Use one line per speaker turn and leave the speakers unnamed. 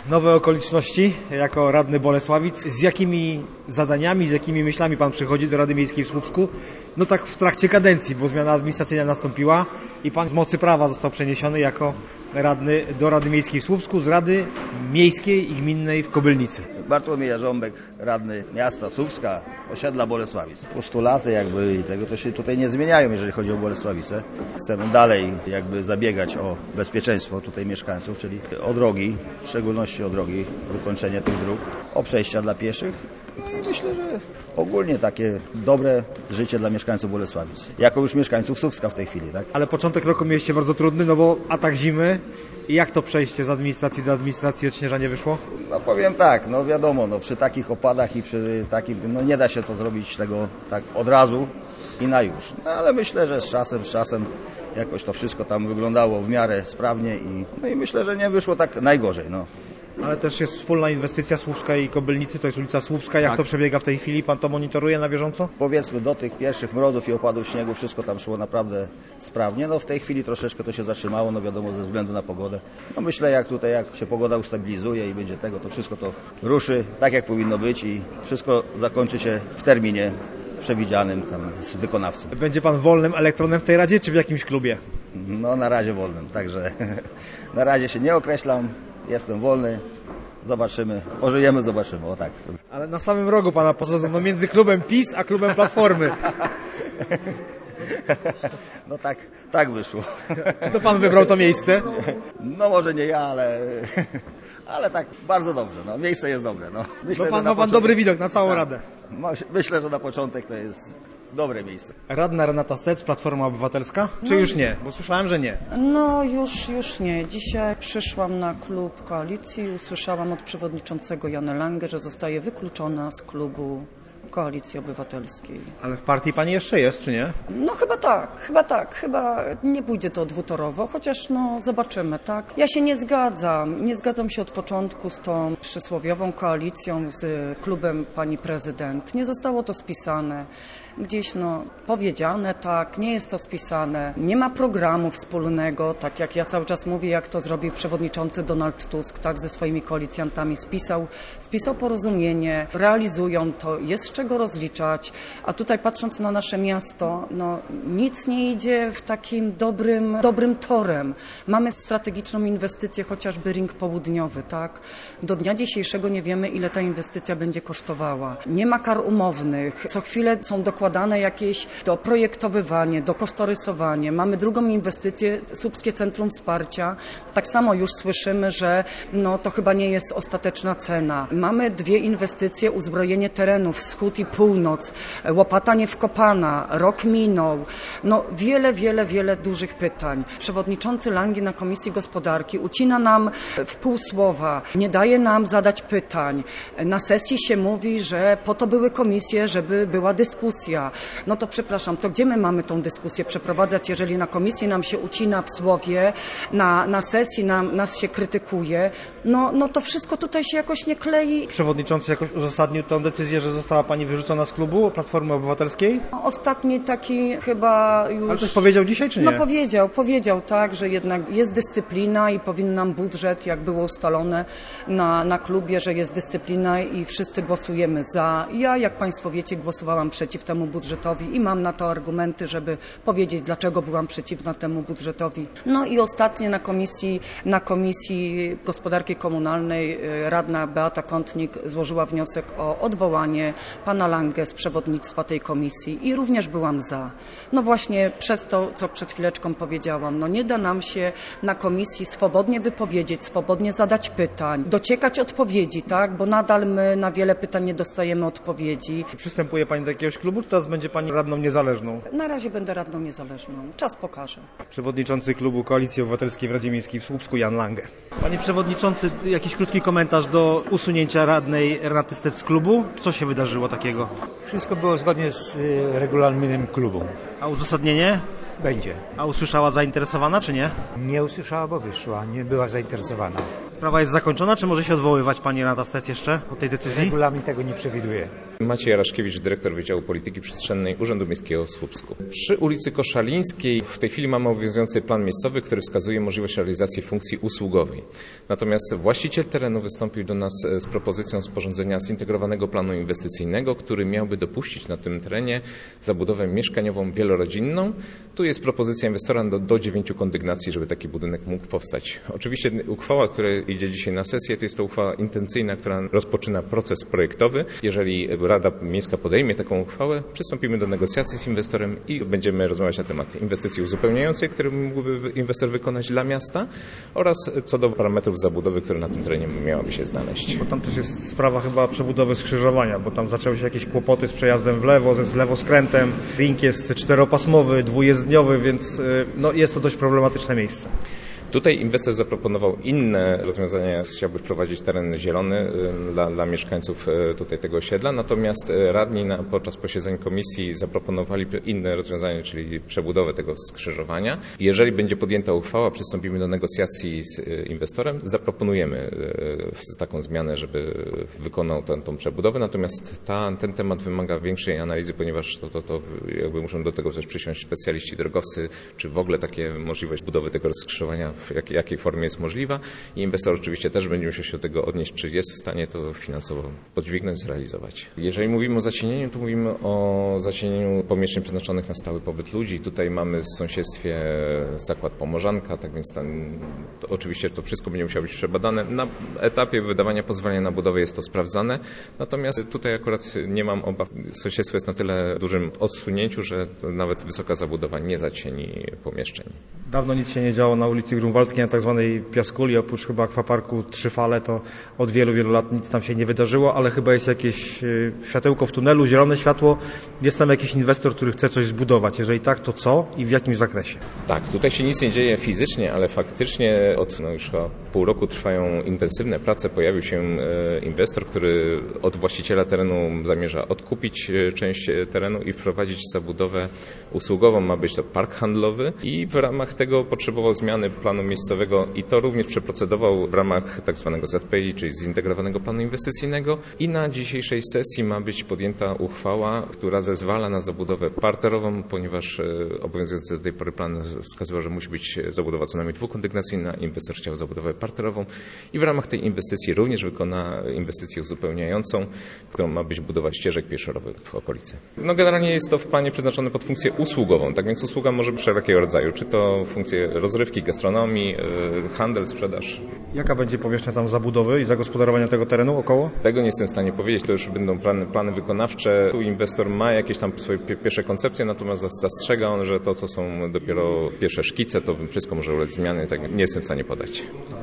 Nowe okoliczności jako radny Bolesławic. Z jakimi zadaniami, z jakimi myślami pan przychodzi do Rady Miejskiej w Słupsku? No tak w trakcie kadencji, bo zmiana administracyjna nastąpiła i pan z mocy prawa został przeniesiony jako radny do Rady Miejskiej w Słupsku z Rady Miejskiej i Gminnej w Kobylnicy.
Bartłomiej Jarząbek, radny miasta Słupska, osiedla Bolesławic. Postulaty jakby i tego to się tutaj nie zmieniają, jeżeli chodzi o Bolesławice. Chcemy dalej jakby zabiegać o bezpieczeństwo tutaj mieszkańców, czyli o drogi, w szczególności o drogi, wykończenie tych dróg, o przejścia dla pieszych. I myślę, że ogólnie takie dobre życie dla mieszkańców Bolesławic. Jako już mieszkańców Słupska w tej chwili, tak?
Ale początek roku mieliście bardzo trudny, no bo atak zimy. I jak to przejście z administracji do administracji od śnieżania wyszło?
No powiem tak, no wiadomo, no przy takich opadach i przy takim, no nie da się to zrobić tego tak od razu i na już. No ale myślę, że z czasem jakoś to wszystko tam wyglądało w miarę sprawnie i myślę, że nie wyszło tak najgorzej, no.
Ale też jest wspólna inwestycja Słupska i Kobylnicy, to jest ulica Słupska. Jak to przebiega w tej chwili? Pan to monitoruje na bieżąco?
Powiedzmy do tych pierwszych mrozów i opadów śniegu wszystko tam szło naprawdę sprawnie. No w tej chwili troszeczkę to się zatrzymało, no wiadomo ze względu na pogodę. No myślę jak się pogoda ustabilizuje i będzie tego, to wszystko to ruszy tak jak powinno być i wszystko zakończy się w terminie przewidzianym tam z wykonawcą.
Będzie pan wolnym elektronem w tej Radzie czy w jakimś klubie?
No na razie wolnym, także na razie się nie określam. Jestem wolny, zobaczymy, ożyjemy, zobaczymy, o tak.
Ale na samym rogu pana posadzono między klubem PiS a klubem Platformy.
No tak wyszło.
Czy to pan wybrał to miejsce?
No może nie ja, ale tak bardzo dobrze, no miejsce jest dobre. No. Myślę,
ma pan dobry widok na całą Radę.
Myślę, że na początek to jest dobre miejsce.
Radna Renata Stec, Platforma Obywatelska? Czy już nie? Bo słyszałem, że nie.
No już nie. Dzisiaj przyszłam na klub koalicji i usłyszałam od przewodniczącego Jany Lange, że zostaje wykluczona z klubu Koalicji Obywatelskiej.
Ale w partii pani jeszcze jest, czy nie?
No chyba tak. Chyba nie pójdzie to dwutorowo, chociaż no zobaczymy, tak? Ja się nie zgadzam się od początku z tą przysłowiową koalicją z klubem pani prezydent. Nie zostało to spisane. Gdzieś powiedziane, tak, nie jest to spisane. Nie ma programu wspólnego, tak jak ja cały czas mówię, jak to zrobił przewodniczący Donald Tusk, tak, ze swoimi koalicjantami. Spisał porozumienie, realizują to, jest z czego rozliczać, a tutaj patrząc na nasze miasto, nic nie idzie w takim dobrym torem. Mamy strategiczną inwestycję, chociażby ring południowy, tak. Do dnia dzisiejszego nie wiemy, ile ta inwestycja będzie kosztowała. Nie ma kar umownych, co chwilę są dokładane jakieś doprojektowywanie, dokosztorysowanie. Mamy drugą inwestycję, Słupskie Centrum Wsparcia. Tak samo już słyszymy, że to chyba nie jest ostateczna cena. Mamy dwie inwestycje, uzbrojenie terenów, wschód i północ, łopata niewkopana, rok minął. Wiele dużych pytań. Przewodniczący Lange na Komisji Gospodarki ucina nam w pół słowa, nie daje nam zadać pytań. Na sesji się mówi, że po to były komisje, żeby była dyskusja. No to przepraszam, to gdzie my mamy tą dyskusję przeprowadzać, jeżeli na komisji nam się ucina w słowie, na sesji nas się krytykuje, to wszystko tutaj się jakoś nie klei.
Przewodniczący jakoś uzasadnił tę decyzję, że została pani wyrzucona z klubu Platformy Obywatelskiej?
Ostatni taki chyba już...
Ale coś powiedział dzisiaj, czy nie?
Powiedział tak, że jednak jest dyscyplina i powinnam budżet, jak było ustalone na klubie, że jest dyscyplina i wszyscy głosujemy za. Ja, jak państwo wiecie, głosowałam przeciw temu budżetowi i mam na to argumenty, żeby powiedzieć, dlaczego byłam przeciwna temu budżetowi. No i ostatnie na Komisji Gospodarki Komunalnej radna Beata Kątnik złożyła wniosek o odwołanie pana Lange z przewodnictwa tej komisji i również byłam za. No właśnie przez to, co przed chwileczką powiedziałam, nie da nam się na komisji swobodnie wypowiedzieć, swobodnie zadać pytań, dociekać odpowiedzi, tak, bo nadal my na wiele pytań nie dostajemy odpowiedzi.
Przystępuje pani do jakiegoś klubu, czy teraz będzie pani radną niezależną?
Na razie będę radną niezależną. Czas pokaże.
Przewodniczący klubu Koalicji Obywatelskiej w Radzie Miejskiej w Słupsku, Jan Lange. Panie przewodniczący, jakiś krótki komentarz do usunięcia radnej Renaty Stec z klubu? Co się wydarzyło takiego?
Wszystko było zgodnie z regulaminem klubu.
A uzasadnienie?
Będzie.
A usłyszała zainteresowana, czy nie?
Nie usłyszała, bo wyszła. Nie była zainteresowana.
Sprawa jest zakończona, czy może się odwoływać pani Renata Stec jeszcze od tej decyzji?
Regulamin tego nie przewiduje.
Maciej Jaraszkiewicz, dyrektor Wydziału Polityki Przestrzennej Urzędu Miejskiego w Słupsku. Przy ulicy Koszalińskiej w tej chwili mamy obowiązujący plan miejscowy, który wskazuje możliwość realizacji funkcji usługowej. Natomiast właściciel terenu wystąpił do nas z propozycją sporządzenia zintegrowanego planu inwestycyjnego, który miałby dopuścić na tym terenie zabudowę mieszkaniową wielorodzinną. Tu jest propozycja inwestora do 9 kondygnacji, żeby taki budynek mógł powstać. Oczywiście uchwała, która idzie dzisiaj na sesję, to jest to uchwała intencyjna, która rozpoczyna proces projektowy. Jeżeli Rada Miejska podejmie taką uchwałę, przystąpimy do negocjacji z inwestorem i będziemy rozmawiać na temat inwestycji uzupełniającej, które mógłby inwestor wykonać dla miasta oraz co do parametrów zabudowy, które na tym terenie miałaby się znaleźć.
Bo tam też jest sprawa chyba przebudowy skrzyżowania, bo tam zaczęły się jakieś kłopoty z przejazdem w lewo, z lewoskrętem. Ring jest 4-pasmowy, 2-jezdniowy, więc no, jest to dość problematyczne miejsce.
Tutaj inwestor zaproponował inne rozwiązania, chciałby wprowadzić teren zielony dla mieszkańców tutaj tego osiedla, natomiast radni podczas posiedzeń komisji zaproponowali inne rozwiązanie, czyli przebudowę tego skrzyżowania. Jeżeli będzie podjęta uchwała, przystąpimy do negocjacji z inwestorem, zaproponujemy taką zmianę, żeby wykonał tą przebudowę, natomiast ten temat wymaga większej analizy, ponieważ to jakby muszą do tego też przysiąść specjaliści drogowcy, czy w ogóle takie możliwość budowy tego skrzyżowania w jakiej formie jest możliwa i inwestor oczywiście też będzie musiał się do tego odnieść, czy jest w stanie to finansowo podźwignąć, zrealizować. Jeżeli mówimy o zacienieniu, to mówimy o zacienieniu pomieszczeń przeznaczonych na stały pobyt ludzi. Tutaj mamy w sąsiedztwie zakład Pomorzanka, tak więc oczywiście to wszystko będzie musiało być przebadane. Na etapie wydawania pozwolenia na budowę jest to sprawdzane, natomiast tutaj akurat nie mam obaw. Sąsiedztwo jest na tyle dużym odsunięciu, że nawet wysoka zabudowa nie zacieni pomieszczeń.
Dawno nic się nie działo na ulicy Grunwaldzkiej, na tak zwanej Piaskuli, oprócz chyba akwaparku 3 Fale, to od wielu lat nic tam się nie wydarzyło, ale chyba jest jakieś światełko w tunelu, zielone światło, jest tam jakiś inwestor, który chce coś zbudować. Jeżeli tak, to co i w jakim zakresie?
Tak, tutaj się nic nie dzieje fizycznie, ale faktycznie od już chyba pół roku trwają intensywne prace. Pojawił się inwestor, który od właściciela terenu zamierza odkupić część terenu i wprowadzić zabudowę usługową. Ma być to park handlowy i w ramach tego potrzebował zmiany planu miejscowego i to również przeprocedował w ramach tak zwanego ZPI, czyli zintegrowanego planu inwestycyjnego i na dzisiejszej sesji ma być podjęta uchwała, która zezwala na zabudowę parterową, ponieważ obowiązujący do tej pory plan wskazywał, że musi być zabudowa co najmniej dwukondygnacyjna, inwestor chciał zabudowę parterową i w ramach tej inwestycji również wykona inwestycję uzupełniającą, którą ma być budowa ścieżek pieszo-rowerowych w okolicy. No generalnie jest to w planie przeznaczone pod funkcję usługową, tak więc usługa może być wszelkiego rodzaju, czy to funkcje rozrywki, gastronomii, handel, sprzedaż.
Jaka będzie powierzchnia tam zabudowy i zagospodarowania tego terenu około?
Tego nie jestem w stanie powiedzieć, to już będą plany wykonawcze. Tu inwestor ma jakieś tam swoje pierwsze koncepcje, natomiast zastrzega on, że to są dopiero pierwsze szkice, to wszystko może ulec zmiany, tak nie jestem w stanie podać.